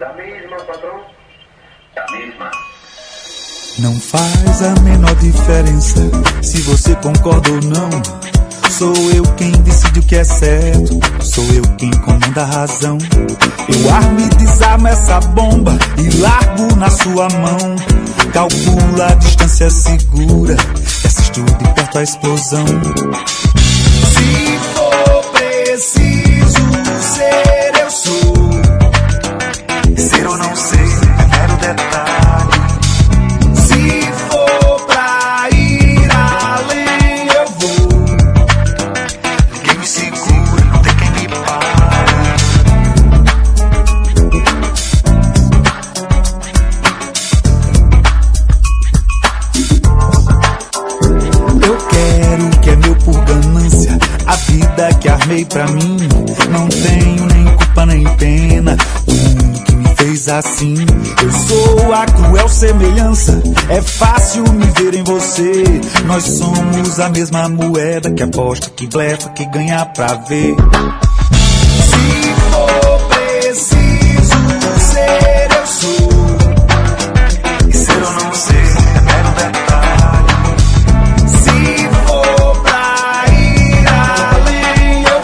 Da mesma, patrão? Da mesma. Não faz a menor diferença se você concorda ou não. Sou eu quem decide o que é certo, sou eu quem comanda a razão. Eu armo e desarmo essa bomba e largo na sua mão. Calcula a distância segura e assiste de perto a explosão. Se for preciso ser, eu sou. Ser ou não ser é mero detalhe. Se for pra ir além, eu vou. Ninguém me segura, não tem quem me pare. Eu quero o que é meu por ganância. A vida que armei pra mim. Não tenho nem culpa nem pena. O mundo que me fez assim. Eu sou a cruel semelhança. É fácil me ver em você. Nós somos a mesma moeda que aposta, que blefa, que ganha pra ver. Se for preciso ser, eu sou. E ser ou não ser é mero detalhe. Se for pra ir além, eu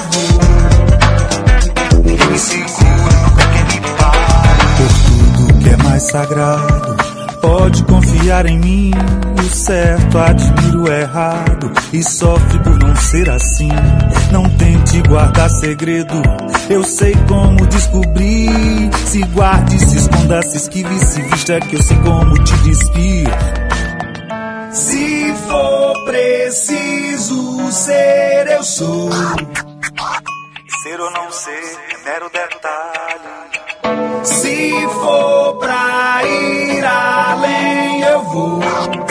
vou. Ninguém me segura, não tem quem me pare. Por tudo que é mais sagrado, pode confiar em mim. O certo admira o errado e sofre por não ser assim. Não tente guardar segredo, eu sei como descobrir. Se guarde, se esconda, se esquive, se vista, que eu sei como te despir. Se for preciso ser, eu sou. Ser ou não ser é mero detalhe. Se for pra ir além, eu vou.